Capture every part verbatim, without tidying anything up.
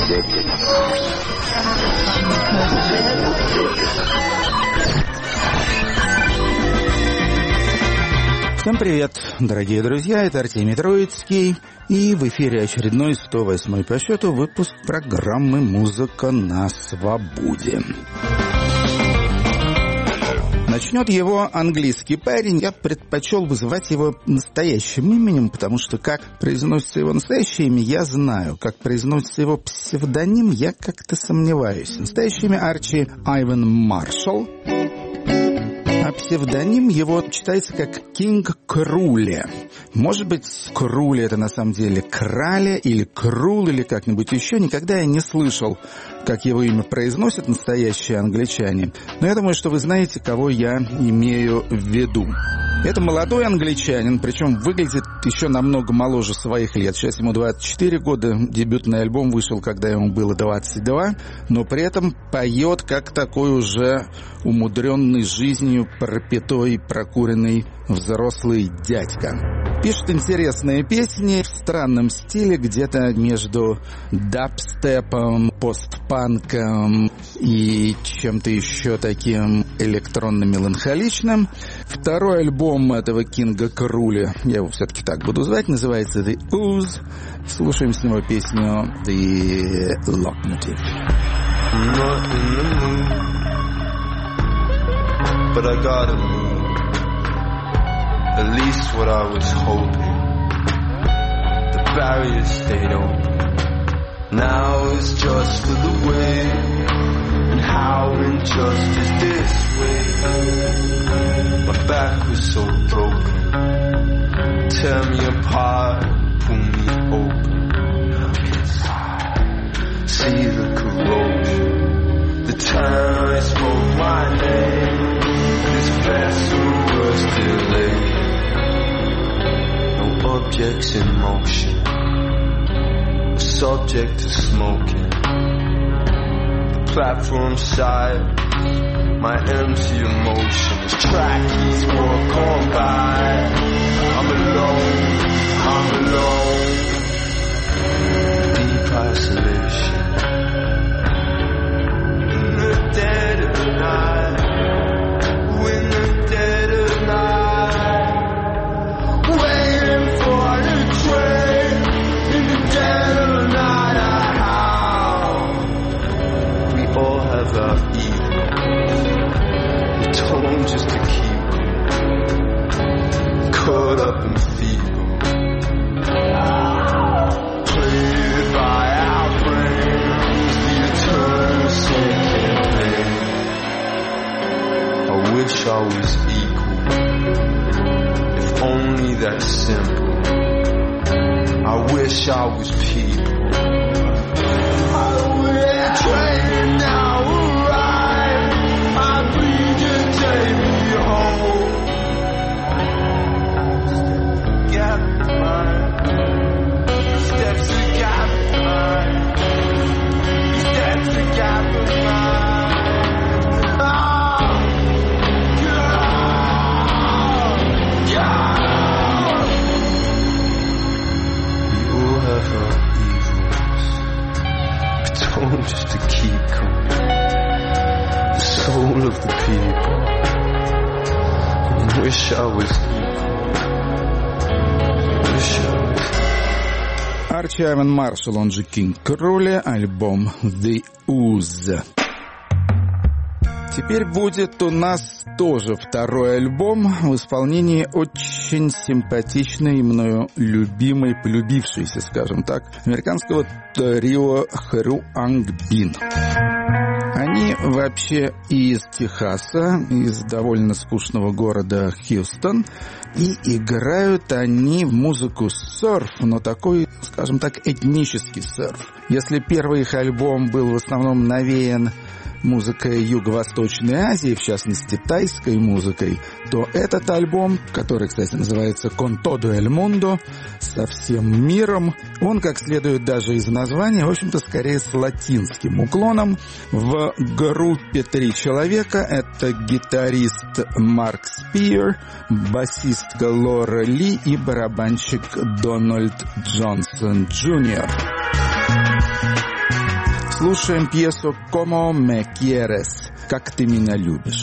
Всем привет, дорогие друзья, это Артемий Троицкий, и в эфире очередной сто восьмой по счету выпуск программы «Музыка на свободе». Начнет его английский парень. Я предпочел вызывать его настоящим именем, потому что как произносится его настоящее имя, я знаю. Как произносится его псевдоним, я как-то сомневаюсь. Настоящее имя Арчи Айвен Маршалл, а псевдоним его читается как Кинг Круле. Может быть, Круле это на самом деле Краля или Крул или как-нибудь еще. Никогда я не слышал, как его имя произносят настоящие англичане. Но я думаю, что вы знаете, кого я имею в виду. Это молодой англичанин, причем выглядит еще намного моложе своих лет. Сейчас ему двадцать четыре года, дебютный альбом вышел, когда ему было двадцать два, но при этом поет как такой уже умудренный жизнью, пропитой, прокуренный взрослый дядька. Пишет интересные песни в странном стиле, где-то между дабстепом, постпанком и чем-то еще таким электронно-меланхоличным. Второй альбом этого Кинга Круля, я его все-таки так буду звать, называется The Ooze. Слушаем с него песню The Locomotive. Not in the mood, but I gotta move. At least what I was hoping. The barriers stayed open. Now it's just for the way. And how unjust is this way? My back was so broken. Tear me apart, pull me open. See the corrosion. The time I spoke my name, this vessel was delayed. No objects in motion, a subject to smoking. The platform side, my empty emotions. Trackies walk on by. I'm alone, I'm alone. Deep isolation. In the dead of the night. In the dead of night. Waiting for the train. In the dead of the night. We all have our egos. We're told just to keep caught up in fever. Played by our brains. The eternal sinking pain. I wish I was equal. If only that simple. I wish I was people. I wish train now arrive. I plead just take me home. Step the gap in mine. Steps the gap in mine. Steps the gap in mine. Oh, God. We all have our evils. We're told just to keep calm. The soul of the people. I wish I was equal. I wish I was. Арчи Айвен Маршалл, он же Кинг Круля, альбом The Ooze. Теперь будет у нас тоже второй альбом в исполнении очень симпатичной, мною любимой, полюбившейся, скажем так, американского трио Хруангбин. Они вообще из Техаса, из довольно скучного города Хьюстон, и играют они музыку серф, но такой, скажем так, этнический серф. Если первый их альбом был в основном навеян музыкой Юго-Восточной Азии, в частности тайской музыкой, то этот альбом, который, кстати, называется «Con todo el mundo», со всем миром, он, как следует даже из названия, в общем-то, скорее с латинским уклоном. В группе три человека. Это гитарист Марк Спир, басистка Лора Ли и барабанщик Дональд Джонсон Джуниор Слушаем пьесу «Como me quieres», «Как ты меня любишь».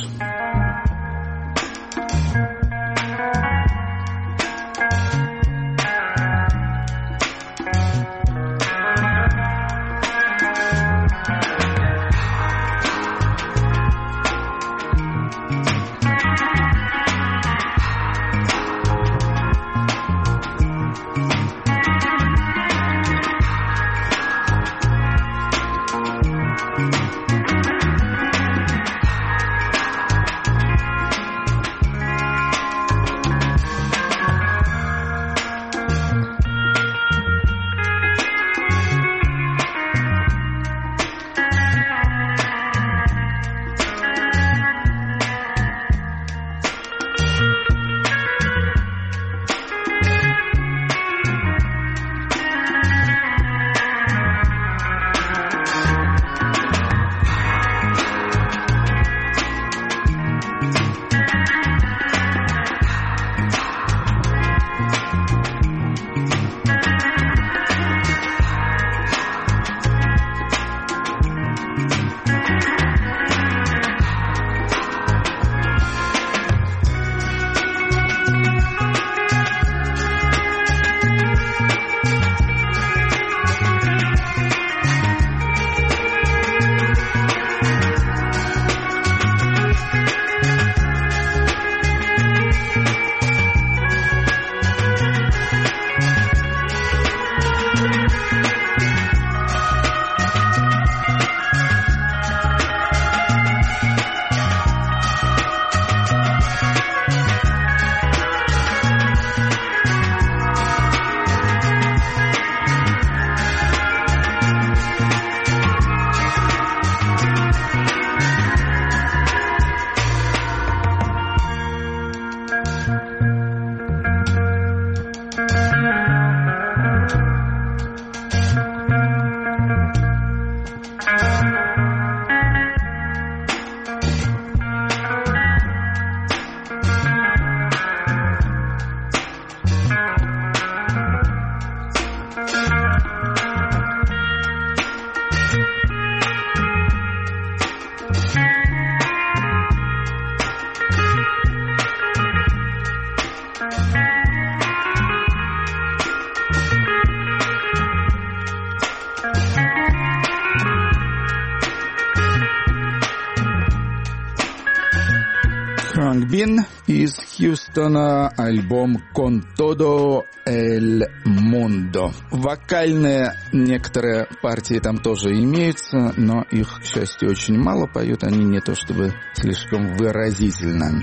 Франк Бин из Хьюстона, альбом «Con todo el mundo». Вокальные некоторые партии там тоже имеются, но их, к счастью, очень мало. Поют они не то чтобы слишком выразительно.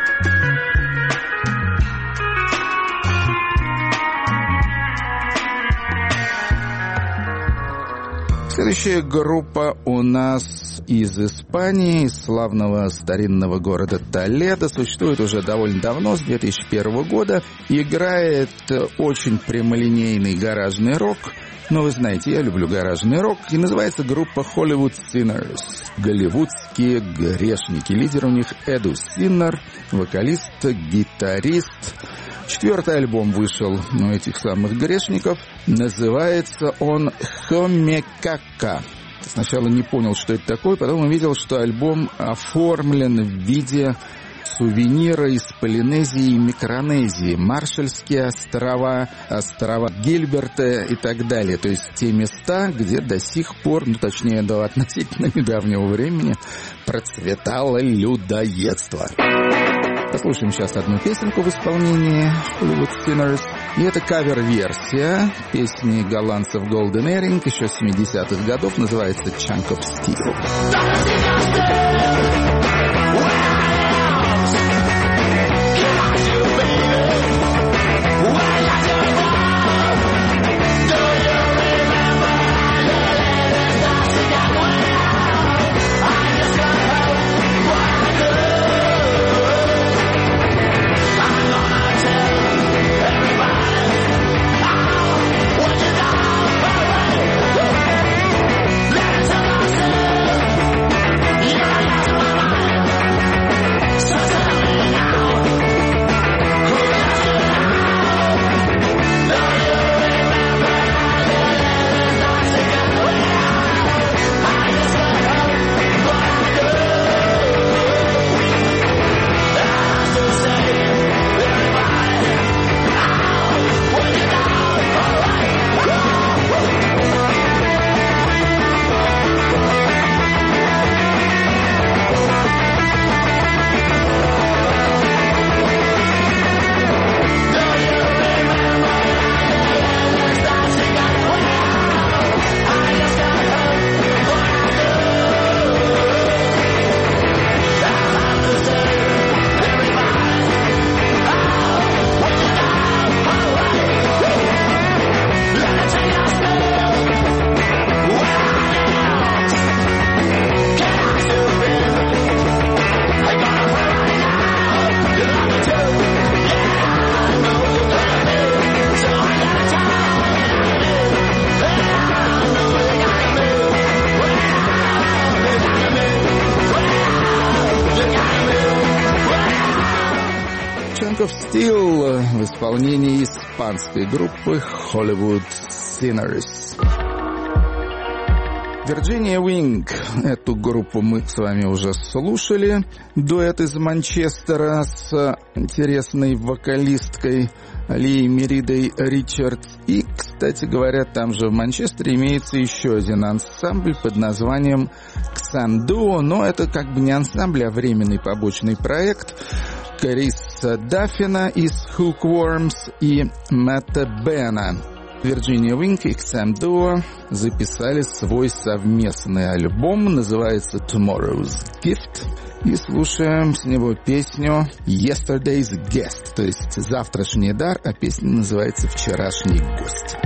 Следующая группа у нас из Испании, из славного старинного города Толедо. Существует уже довольно давно, с две тысячи первого года. Играет очень прямолинейный гаражный рок. Но вы знаете, я люблю гаражный рок. И называется группа Hollywood Sinners. Голливудские грешники. Лидер у них Эду Синнер, вокалист, гитарист. Четвертый альбом вышел у этих самых грешников. Называется он «Хомекака». Сначала не понял, что это такое, потом увидел, что альбом оформлен в виде сувенира из Полинезии и Микронезии, Маршальские острова, острова Гильберта и так далее. То есть те места, где до сих пор, ну точнее до относительно недавнего времени, процветало людоедство. Послушаем сейчас одну песенку в исполнении Hollywood Sinners. И это кавер-версия песни голландцев Golden Earring еще семидесятых годов. Называется «Chunk of Steel». Yeah. of Steel в исполнении испанской группы Hollywood Sinners. Virginia Wing. Эту группу мы с вами уже слушали. Дуэт из Манчестера с интересной вокалисткой Алией Меридой Ричардс. И, кстати говоря, там же в Манчестере имеется еще один ансамбль под названием Xanduo. Но это как бы не ансамбль, а временный побочный проект. Криса Даффина из Hookworms и Мэтта Бена. Virginia Wing и Xanduo записали свой совместный альбом, называется Tomorrow's Gift, и слушаем с него песню Yesterday's Guest, то есть завтрашний дар, а песня называется Вчерашний гость.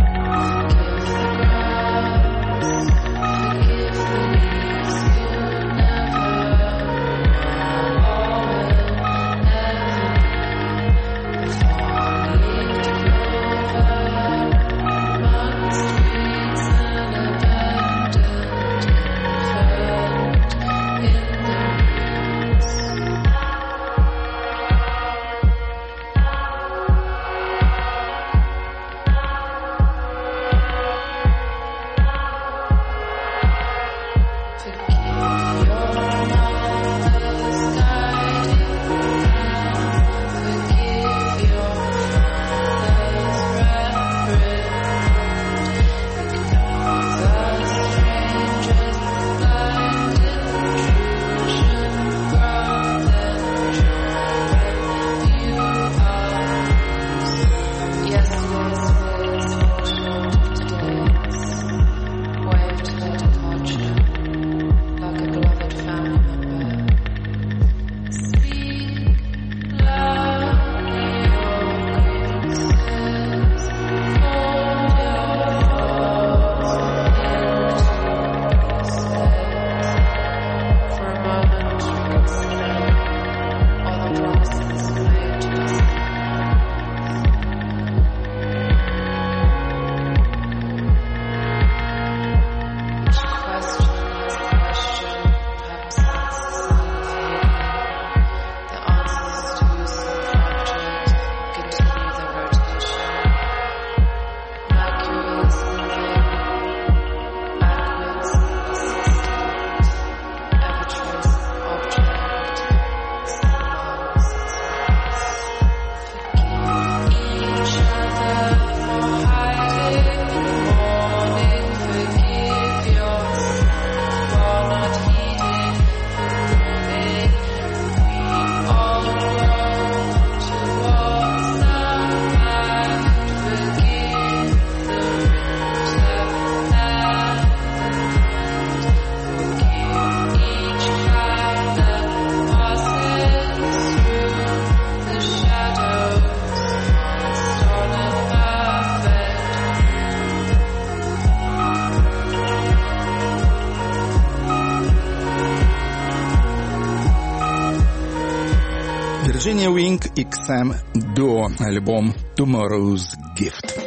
Virginia Wing и Xanduo, альбом Tomorrow's Gift.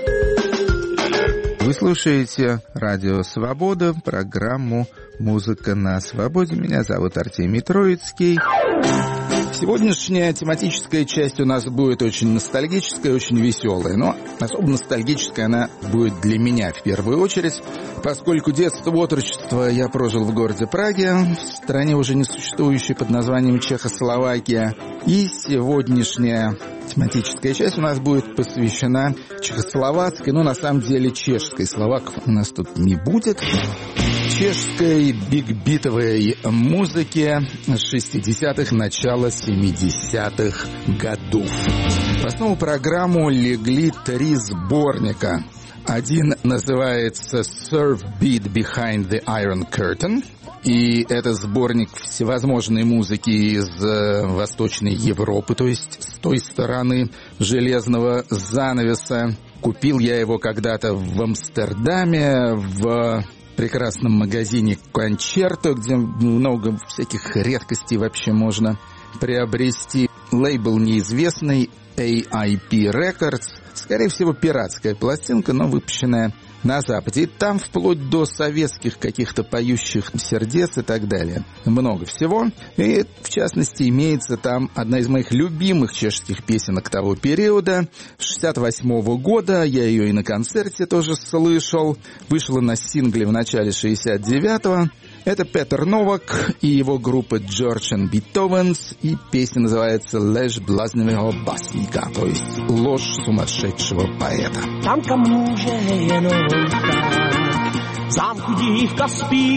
Вы слушаете Радио Свобода, программу «Музыка на свободе». Меня зовут Артемий Троицкий. Сегодняшняя тематическая часть у нас будет очень ностальгическая, очень веселая. Но особо ностальгическая она будет для меня в первую очередь, поскольку детство, отрочество я прожил в городе Праге, в стране уже не существующей под названием Чехословакия. И сегодняшняя тематическая часть у нас будет посвящена чехословацкой, но на самом деле чешской. Словаков у нас тут не будет. Чешской бигбитовой музыке шестидесятых, начала семидесятых годов. В основу программы легли три сборника. Один называется «Surf Beat Behind the Iron Curtain». И это сборник всевозможной музыки из э, Восточной Европы, то есть с той стороны железного занавеса. Купил я его когда-то в Амстердаме, в прекрасном магазине «Кончерто», где много всяких редкостей вообще можно приобрести. Лейбл неизвестный, эй ай пи Records. Скорее всего, пиратская пластинка, но выпущенная на Западе. И там вплоть до советских каких-то поющих сердец и так далее. Много всего. И, в частности, имеется там одна из моих любимых чешских песенок того периода. шестьдесят восьмого года. Я ее и на концерте тоже слышал. Вышла на сингле в начале шестьдесят девятого. Это Петер Новак и его группа George and Beethovens. И песня называется «Леж блазневого басника», то есть «Ложь сумасшедшего поэта». Tam, kam může jenom tak, v zámku dívka spí,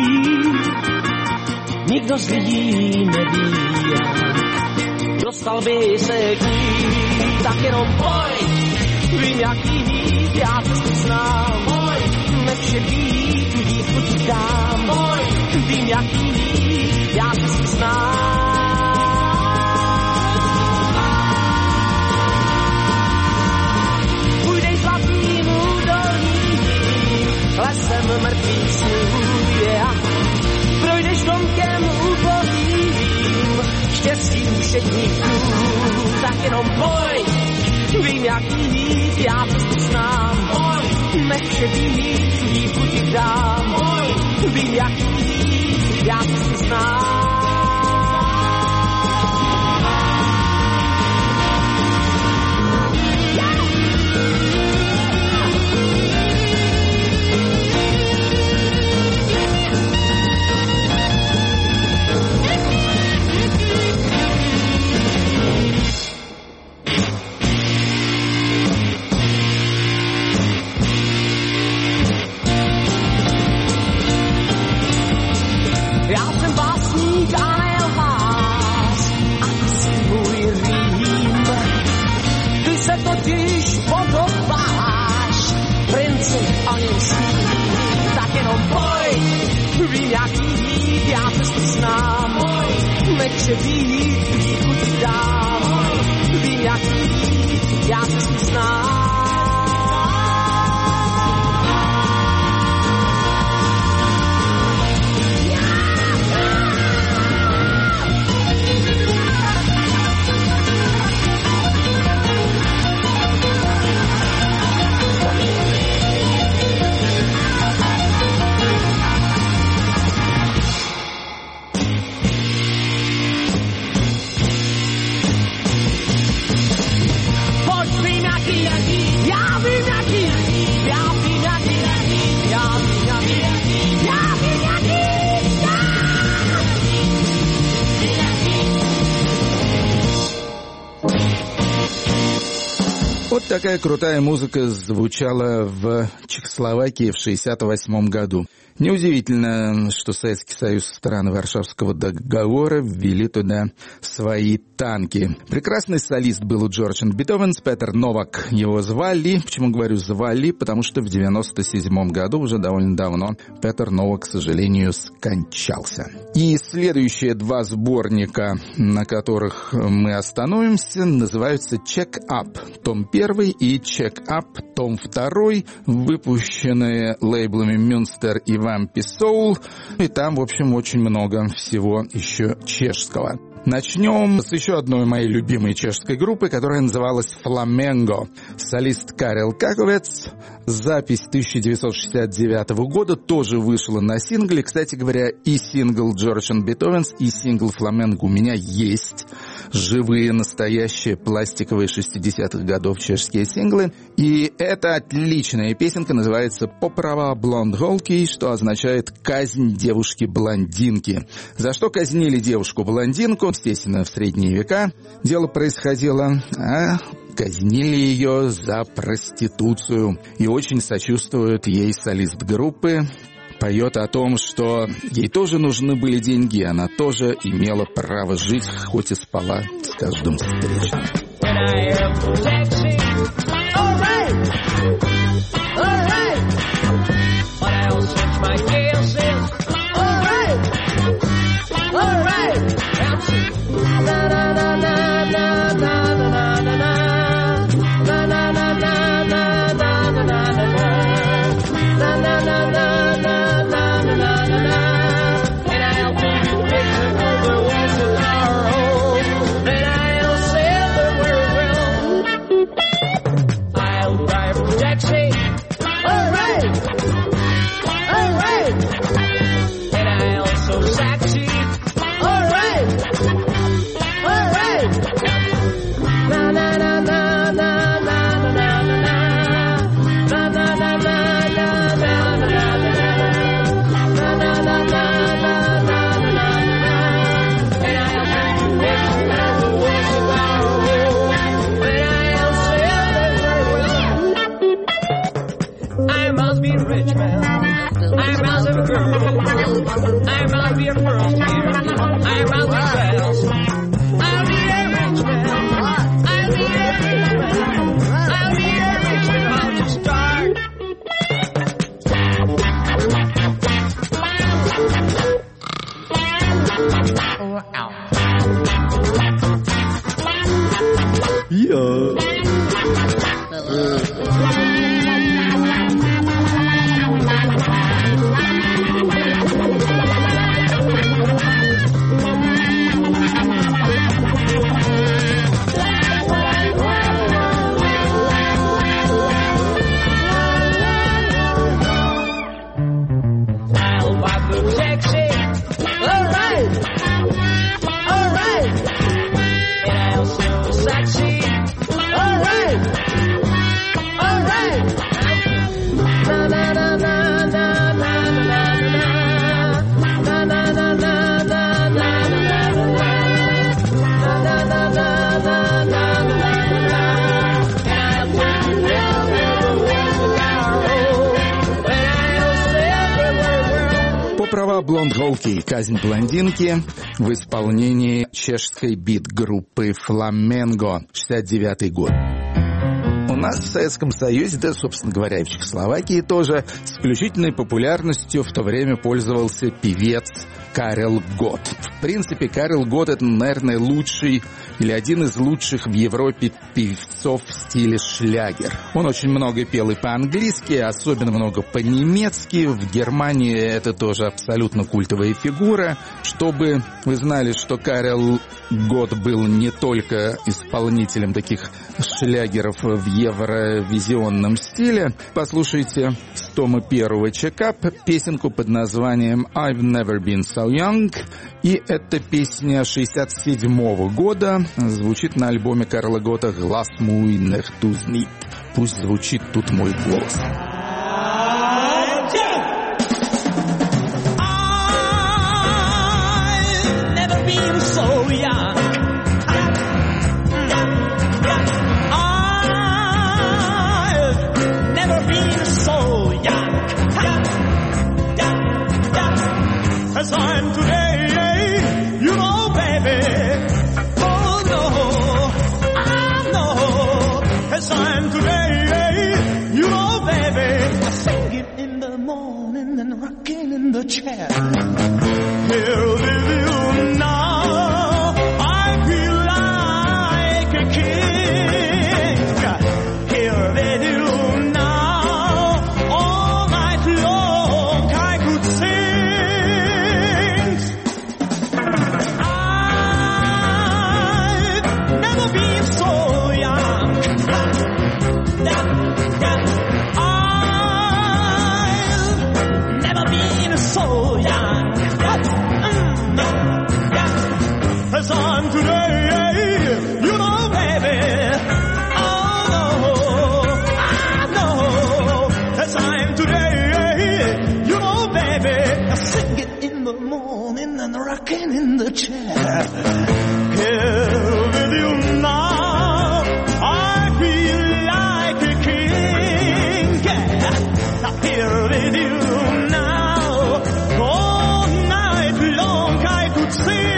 nikdo z lidí neví, jak dostal by se k ní, tak jenom pojď, vím jaký jít, já cestu znám, ne všedí, tu dívku ti dám, vím jaký jít, já cestu znám. Lesem mrtvých snů, yeah. Projdeš domkem ubohým, štěstí všedníků, tak jenom pojď, vím jaký jít, já cestu znám, nech všedý, tu dívku ti dám, vím jaký jít, já cestu znám. Já jsem básník a ne lhář, a asi můj rým. Ty se totiž podobáš princi o něm sní, tak jenom pojď, vím jaký jít, já cestu znám, nech se být, dívku ti dám, vím jaký jít, já cestu znám. Вот такая крутая музыка звучала в Чехословакии в шестьдесят восьмом году. Неудивительно, что Советский Союз, страны Варшавского договора, ввели туда свои танки. Прекрасный солист был у George and Beethovens, Петер Новак его звали. Почему говорю звали? Потому что в девяносто седьмом году, уже довольно давно, Петер Новак, к сожалению, скончался. И следующие два сборника, на которых мы остановимся, называются Check Up, том первый, и Check Up, том второй, выпущенные лейблами Münster и Вампи Soul, и там, в общем, очень много всего еще чешского. Начнем с еще одной моей любимой чешской группы, которая называлась «Фламенго». Солист Карел Каковец. Запись тысяча девятьсот шестьдесят девятого года тоже вышла на сингле. Кстати говоря, и сингл George and Beethovens, и сингл «Фламенго» у меня есть. Живые, настоящие, пластиковые шестидесятых годов чешские синглы. И это отличная песенка, называется «Поправа блонд-голки», что означает «казнь девушки-блондинки». За что казнили девушку-блондинку? Естественно, в средние века дело происходило, а казнили ее за проституцию. И очень сочувствует ей солист группы. Поет о том, что ей тоже нужны были деньги, она тоже имела право жить, хоть и спала с каждым встречным. baby girl. I'm gonna be a first here. I'm gonna be fast. I'll be a rich man. I'll be a rich man. I'll be a rich man. I'll just start. Yeah. Блонд Голки, казнь блондинки в исполнении чешской бит-группы Фламенго, шестьдесят девятый год. У нас в Советском Союзе, да, собственно говоря, и в Чехословакии тоже, исключительной популярностью в то время пользовался певец Карел Гот. В принципе, Карел Гот — это, наверное, лучший или один из лучших в Европе певцов в стиле шлягер. Он очень много пел и по-английски, особенно много по-немецки. В Германии это тоже абсолютно культовая фигура. Чтобы вы знали, что Карел Гот был не только исполнителем таких шлягеров в евровизионном стиле, послушайте с тома первого чекап песенку под названием «I've Never Been So Young». И эта песня шестьдесят седьмого года, звучит на альбоме Карла Гота «Глас мой нехтузни». Пусть звучит тут мой голос. I've never been so young. I've never been so young as I'm today, you know, baby. Oh no, I know as I'm today, you know, baby. Singing in the morning and rocking in the chair. Here with you now, I feel like a king. Here with you now, all night long I could sing. I've never been so young. I've never been so young. As I'm today, you know, baby. Oh no, I know. As I'm today, you know, baby. Singing in the morning and rocking in the chair. Here with you now, I feel like a king. Yeah, here with you now, all night long I could sing.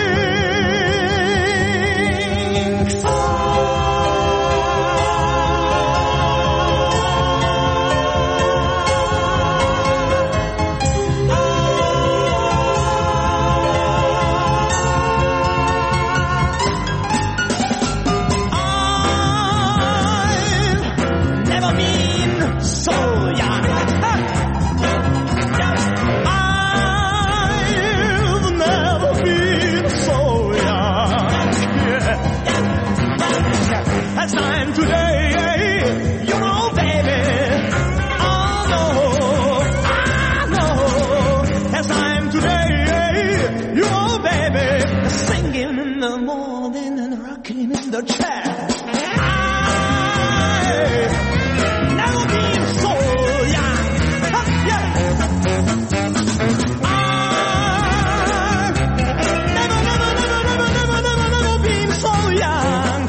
As I'm today, you know, baby. Oh no, I know. As I'm today, you know, baby. Singing in the morning and rocking in the chair. I've never been so young. Huh, yeah. I've never, never, never, never, never, never, never been so young.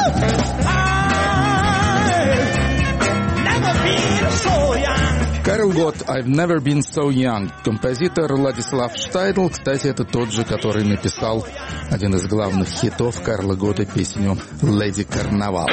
Карл год «I've Never Been So Young». Композитор Владислав Штайдл, кстати, это тот же, который написал один из главных хитов Карла Готта, песню «Леди Карнавал».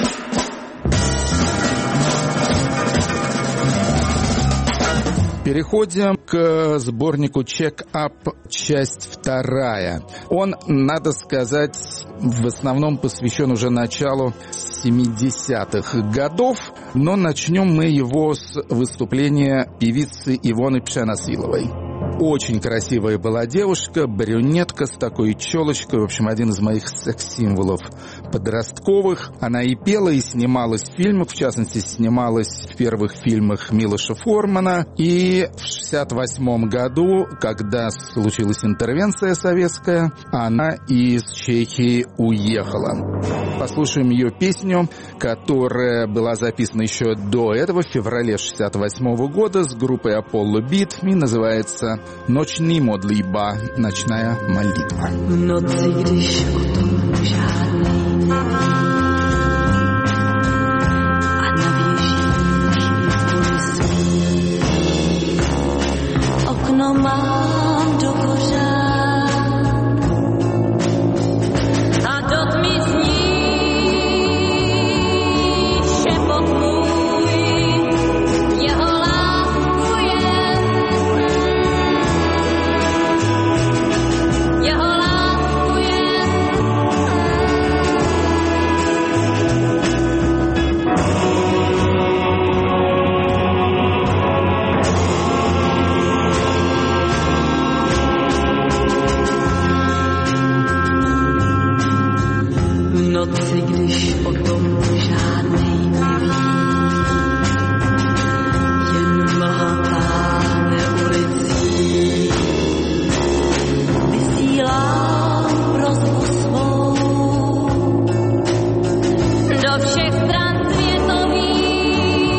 Переходим к сборнику «Check Up», часть вторая. Он, надо сказать, в основном посвящен уже началу семидесятых годов, но начнем мы его с выступления певицы Ивоны Пшенасиловой. Очень красивая была девушка, брюнетка с такой челочкой, в общем, один из моих секс-символов подростковых. Она и пела, и снималась в фильмах, в частности, снималась в первых фильмах Милоша Формана. И в шестьдесят восьмом году, когда случилась интервенция советская, она из Чехии уехала. Послушаем ее песню, которая была записана еще до этого, в феврале шестьдесят восьмого года, с группой Apollo Beat, и называется «Noční modlitba», «Ночная молитва». V noci, když o tom žádnej neví a na věžích izboj svý, okno mám do kořán a do tmy zní šepot můj, jeho lásku jen, jeho lásku jen. V noci, když o tom žádnej neví, jen mlha táhne ulicí, vysílám prosbu svou do všech stran světových.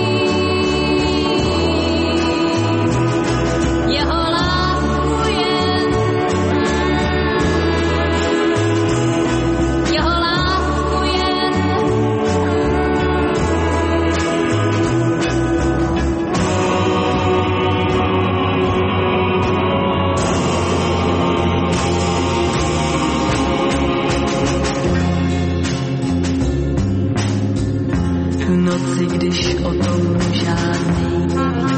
Jeho lásku jen, jeho lásku jen. V noci, když o tom žádnej neví,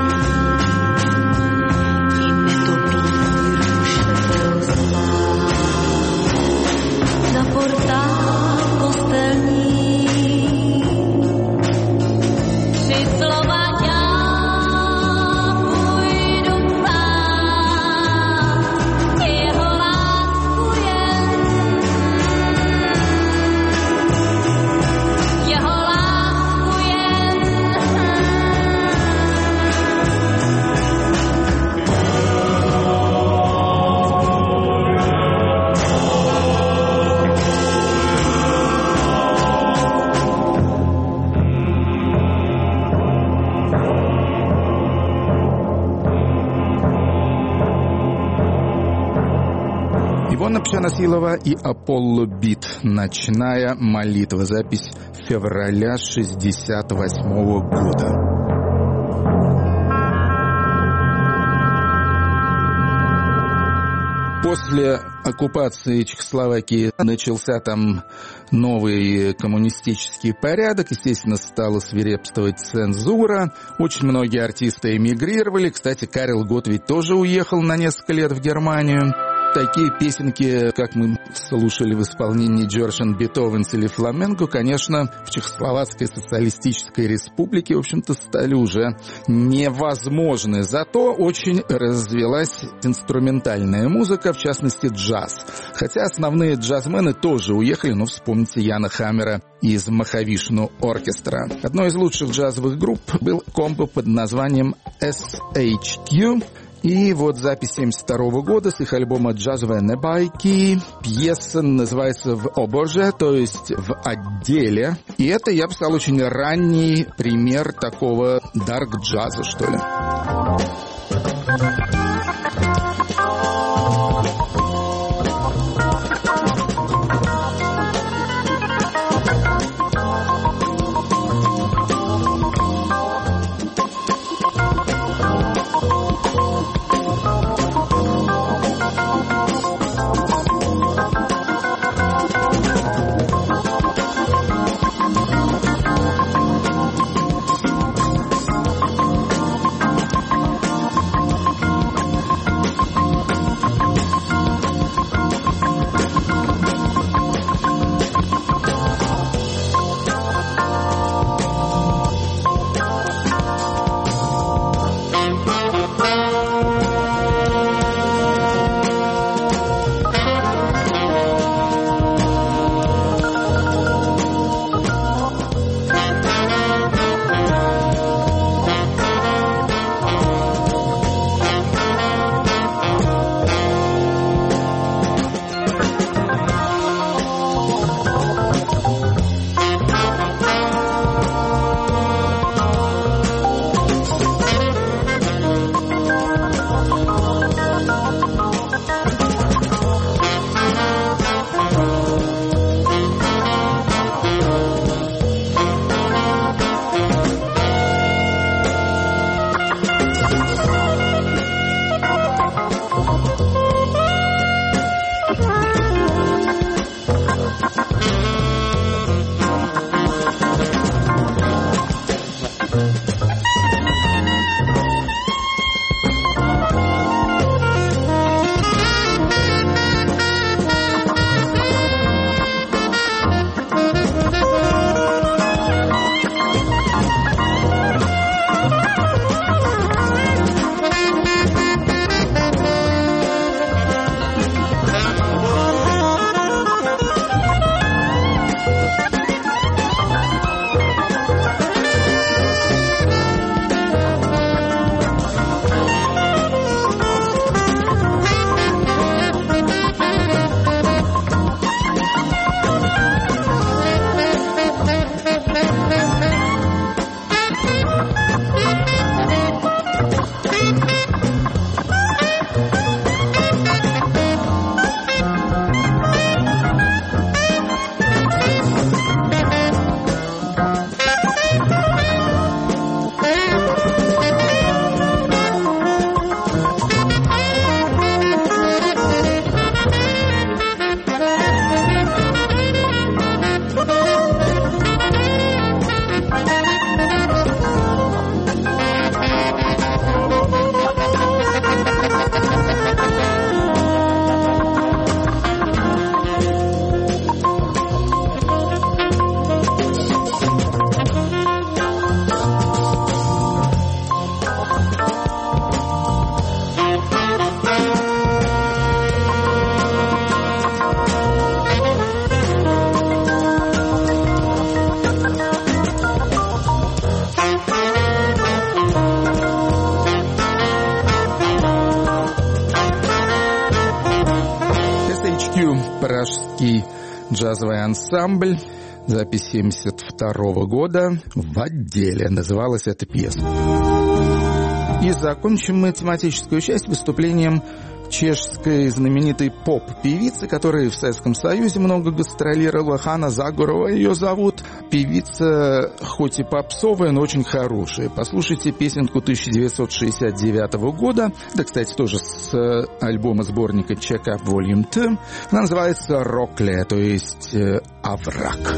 i netopír šlepel spát za portál kostelní. Tři slova já půjdu psát, jeho lásku jen, jeho lásku jen. Ивона Пшенасилова и Apollo Beat, «Ночная молитва», запись февраля шестьдесят восьмого года. После оккупации Чехословакии начался там новый коммунистический порядок. Естественно, стала свирепствовать цензура. Очень многие артисты эмигрировали. Кстати, Карел Готт ведь тоже уехал на несколько лет в Германию. Такие песенки, как мы слушали в исполнении Джордж Бетовенс или Фламенко, конечно, в Чехословацкой социалистической республике, в общем-то, стали уже невозможны. Зато очень развилась инструментальная музыка, в частности, джаз. Хотя основные джазмены тоже уехали, но вспомните Яна Хаммера из Махавишну оркестра. Одной из лучших джазовых групп был комбо под названием эс эйч кью. И вот запись семьдесят второго года с их альбома «Джазовые небайки». Пьеса называется «В обоже», то есть «В отделе». И это, я бы сказал, очень ранний пример такого дарк-джаза, что ли. пражский джазовый ансамбль. Запись семьдесят второго года. «В отделе» называлась эта песня. И закончим мы тематическую часть выступлением чешской знаменитой поп-певицы, которая в Советском Союзе много гастролировала. Ханна Загорова ее зовут. Певица хоть и попсовая, но очень хорошая. Послушайте песенку тысяча девятьсот шестьдесят девятого года. Да, кстати, тоже с альбома сборника Check Up Volume два. Она называется «Рокле», то есть «Овраг».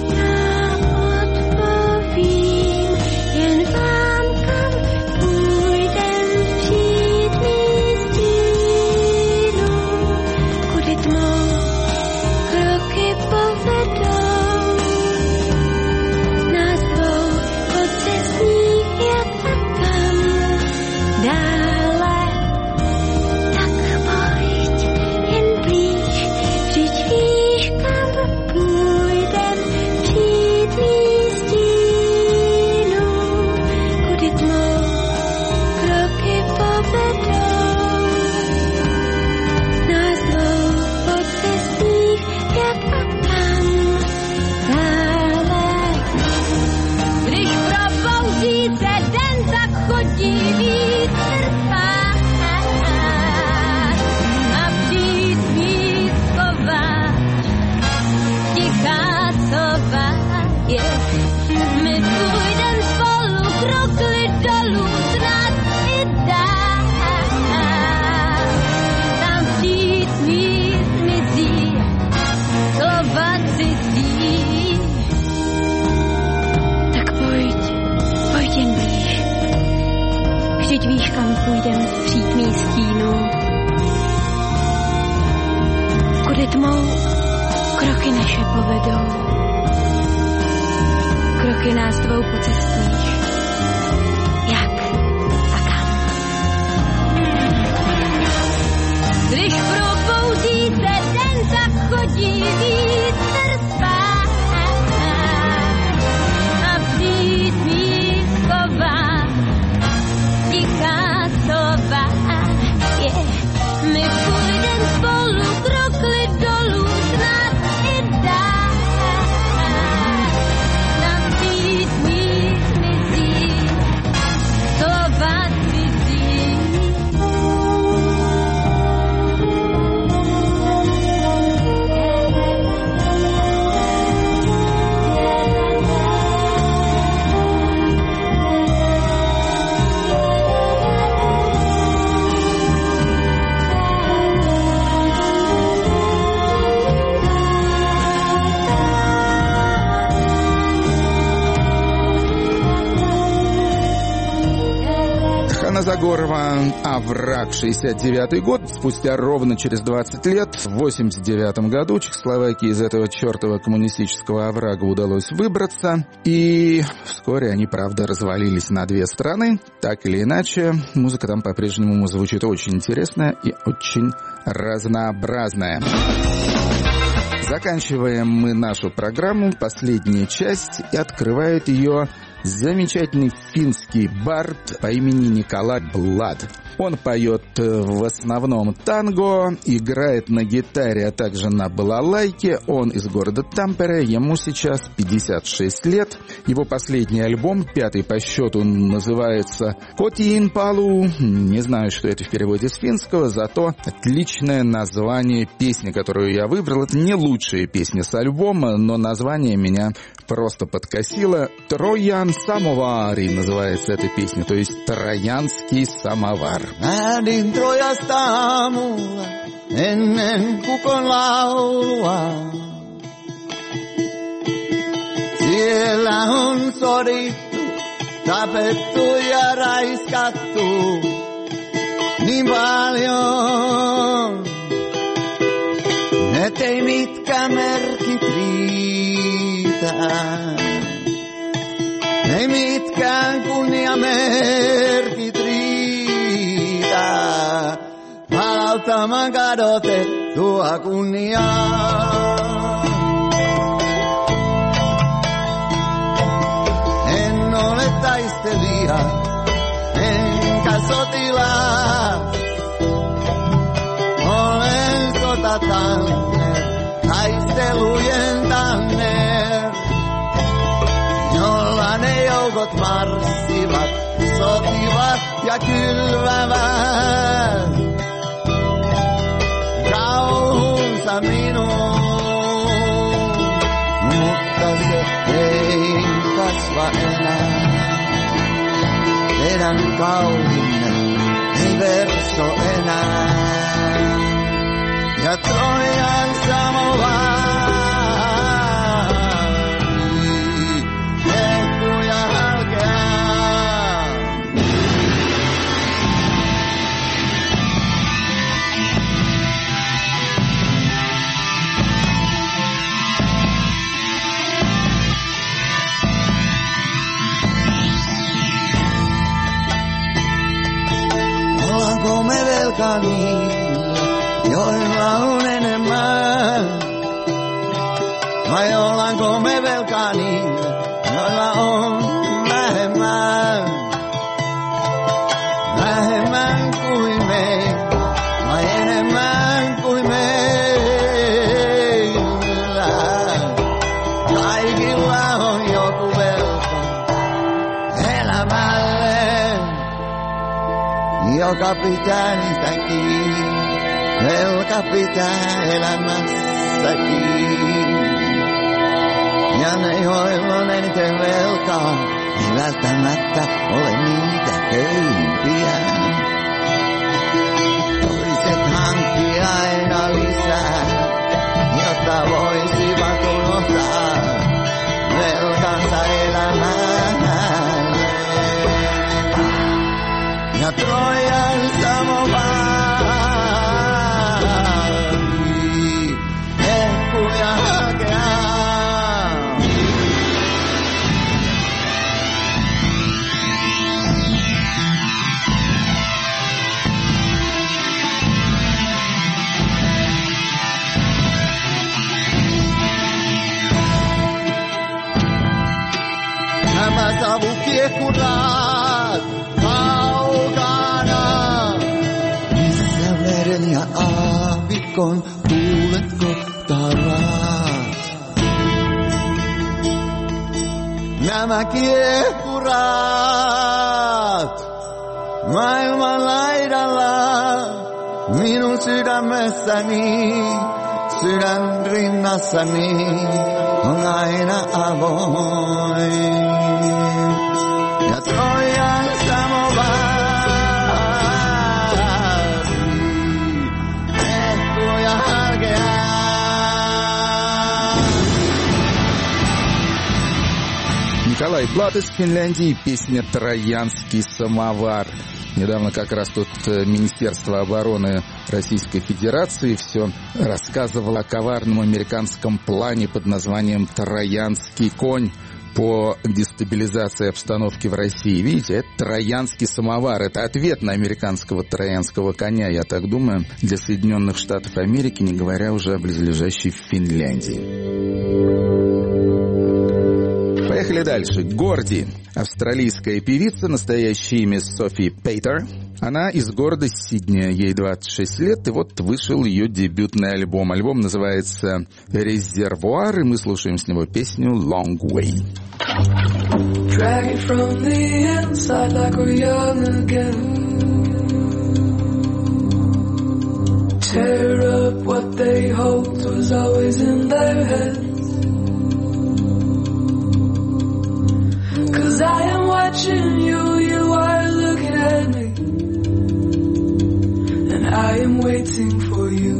Kroky nás dvou pocestných, jak a kam. Když probouzíte den, tak chodí vítr spát a přijít mít schová, tichá sova. Yeah. My půjdem spolu krokli dolů, snad i dál. Загорова, «Овраг», шестьдесят девятый год. Спустя ровно через двадцать лет, в восемьдесят девятом году, Чехословакии из этого чертова коммунистического оврага удалось выбраться. И вскоре они, правда, развалились на две страны. Так или иначе, музыка там по-прежнему звучит очень интересная и очень разнообразная. Заканчиваем мы нашу программу, последняя часть, и открывает ее замечательный финский бард по имени Николай Блад. Он поет в основном танго, играет на гитаре, а также на балалайке. Он из города Тампере, ему сейчас пятьдесят шесть лет. Его последний альбом, пятый по счету, называется «Котиин Палу». Не знаю, что это в переводе с финского, зато отличное название песни, которую я выбрал. Это не лучшая песня с альбома, но название меня просто подкосило. «Троян самовари» называется эта песня, то есть «Троянский самовар». Äidin Trojasta aamulla ennen kukon laulua. Siellä on sodittu, tapettu ja raiskattu niin paljon, ettei mitkä merkit riitä. Ei mitkään kunniamerkit riitä palauttamaan kadotettua kunniaa. En ole taistelija, enkä sotilas. Olen sotatanne taistelujen tanner, jolla ne joukot marssivat, sotivat ja kylvävät kauhunsa minuun, mutta se ei kasva enää. Teidän kauhinne ei verso enää. Ja Trojan samovaari hehkuu ja halkeaa. Ollaanko me velkaa niille, joilla on enemmän? Vai ollaanko me velkaa niille, joilla on vähemmän? Vähemmän kuin me, vai enemmän kuin meillä? Kaikilla on joku velka elämälle, joka pitää niistä kiinni. Velka pitää elämässäkin. Ja ne, joilla on eniten velkaa, ei välttämättä ole niitä köyhimpiä. Toiset hankkii aina lisää, jotta voisivat unohtaa velkansa elämään. Ja Trojan samovaari hehkuu ja halkeaa. Nämä savukiehkurat kaukana, missä veren ja aavikon tuulet kohtaavat. Nämä kiehkurat maailman laidalla, minun sydämessäni, sydän rinnassani on aina avoin. Ja Trojan samovaari hehkuu ja halkeaa. Николай Плат из Финляндии, песня «Троянский самовар». Недавно как раз тут Министерство обороны Российской Федерации все рассказывало о коварном американском плане под названием «Троянский конь» по дестабилизации обстановки в России. Видите, это троянский самовар. Это ответ на американского троянского коня, я так думаю, для Соединенных Штатов Америки, не говоря уже о близлежащей Финляндии. Поехали дальше. Горди. Австралийская певица, настоящее имя Софи Пейтер. Она из города Сиднея, ей двадцать шесть лет, и вот вышел ее дебютный альбом. Альбом называется «Резервуар», и мы слушаем с него песню «Long Way». Drag it from the inside like we're young again. Tear up what they hoped was always in their heads. 'Cause I am watching you, you are looking at me, and I am waiting for you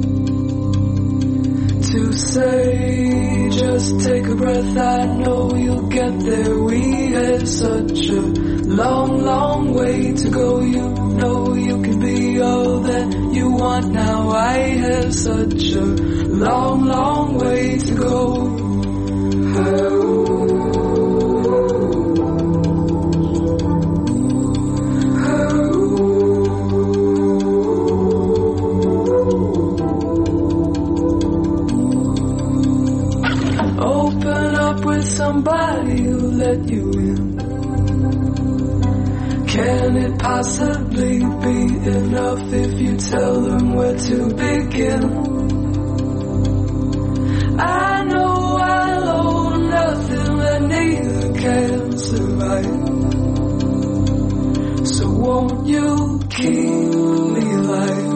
to say, just take a breath, I know you'll get there. We have such a long, long way to go. You know you can be all that you want now. I have such a long, long way to go. Oh. Somebody who let you in. Can it possibly be enough if you tell them where to begin? I know I'll own nothing that neither can survive. So won't you keep me alive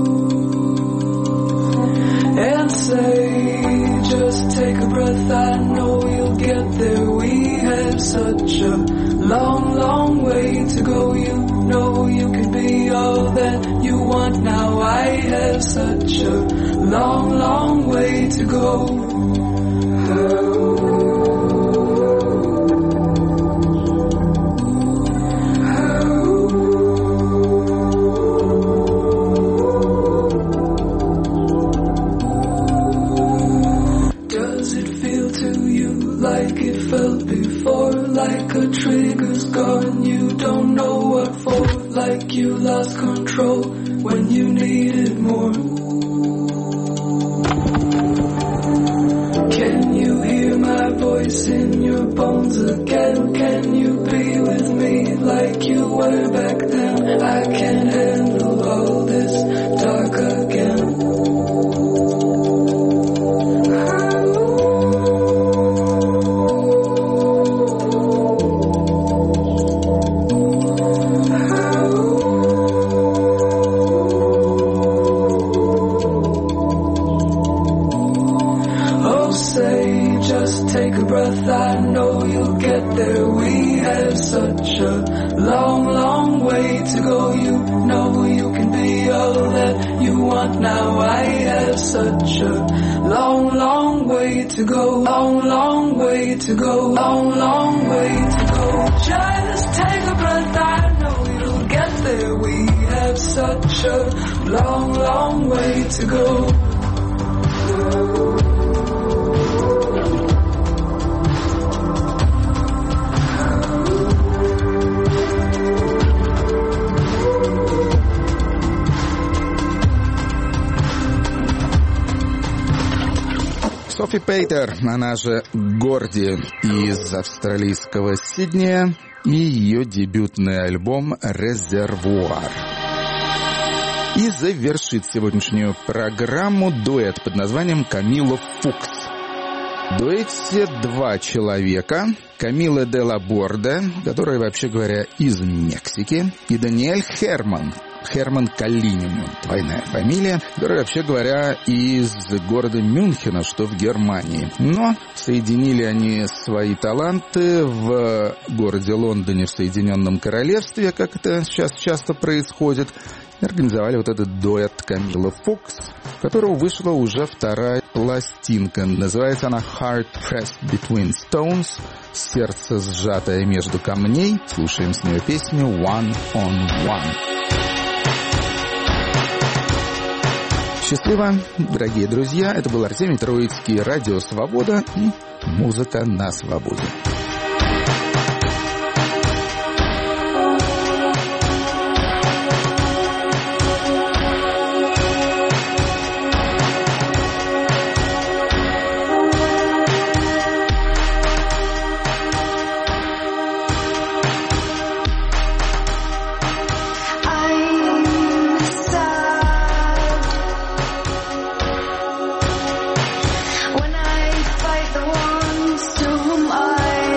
and say, just take a breath, I know you'll get there. We have such a long, long way to go. You know you can be all that you want now. I have such a long, long way to go. Like it felt before, like a trigger's gone, you don't know what for, like you lost control when you needed more. Can you hear my voice in your bones again? Can you be with me like you were back then? I can't handle all this dark again. Take a breath, I know you'll get there. We have such a long, long way to go. You know you can be all that you want now. I have such a long, long way to go. Long, long way to go. Long, long way to go. Just take a breath, I know you'll get there. We have such a long, long way to go. Софи Пейтер, она же Горди из австралийского Сиднея, и ее дебютный альбом «Резервуар». И завершит сегодняшнюю программу дуэт под названием «Камила Фукс». В дуэте два человека. Камила де ла Борде, которая, вообще говоря, из Мексики, и Даниэль Херман. Херман Калинин, двойная фамилия, который, вообще говоря, из города Мюнхена, что в Германии. Но соединили они свои таланты в городе Лондоне, в Соединенном Королевстве, как это сейчас часто происходит, и организовали вот этот дуэт Камила Фукс, у которого вышла уже вторая пластинка. Называется она «Heart Pressed Between Stones», «Сердце, сжатое между камней». Слушаем с нее песню «One on One». Счастливо, дорогие друзья. Это был Артемий Троицкий, радио «Свобода» и музыка на свободе. When I fight the ones to whom I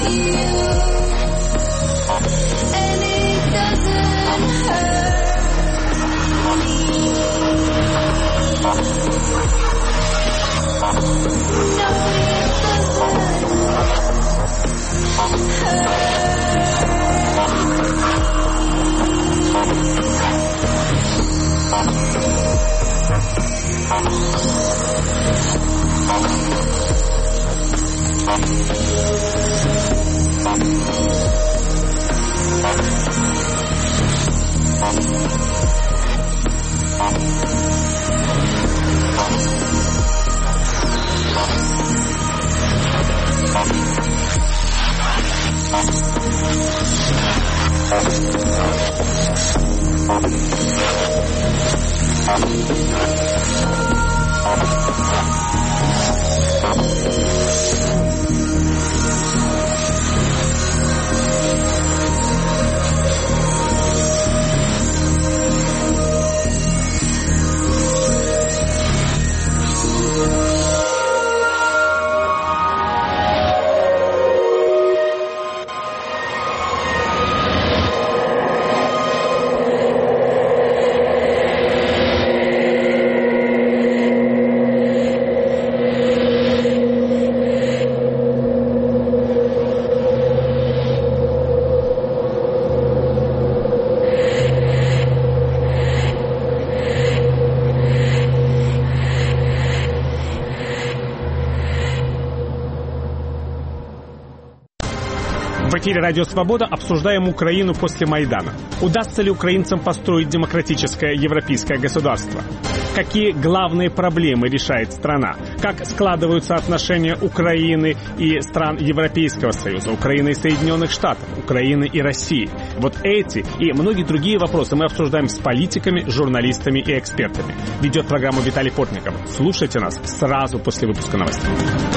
В эфире «Радио Свобода» обсуждаем Украину после Майдана. Удастся ли украинцам построить демократическое европейское государство? Какие главные проблемы решает страна? Как складываются отношения Украины и стран Европейского Союза, Украины и Соединенных Штатов, Украины и России? Вот эти и многие другие вопросы мы обсуждаем с политиками, журналистами и экспертами. Ведет программу Виталий Портников. Слушайте нас сразу после выпуска новостей.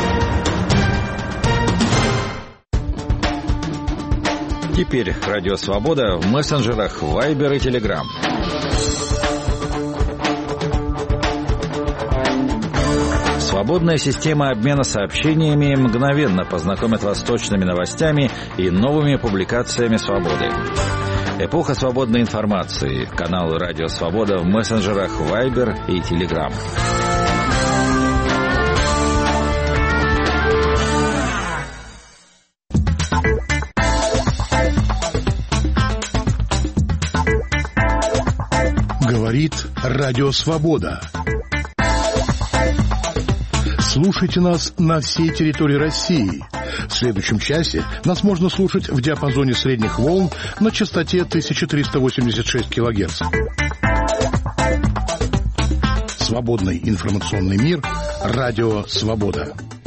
Теперь «Радио Свобода» в мессенджерах Viber и Telegram. Свободная система обмена сообщениями мгновенно познакомит вас с точными новостями и новыми публикациями «Свободы». Эпоха свободной информации. Канал «Радио Свобода» в мессенджерах Viber и Telegram. Говорит Радио Свобода. Слушайте нас на всей территории России. В следующем часе нас можно слушать в диапазоне средних волн на частоте тысяча триста восемьдесят шесть килогерц. Свободный информационный мир. Радио Свобода.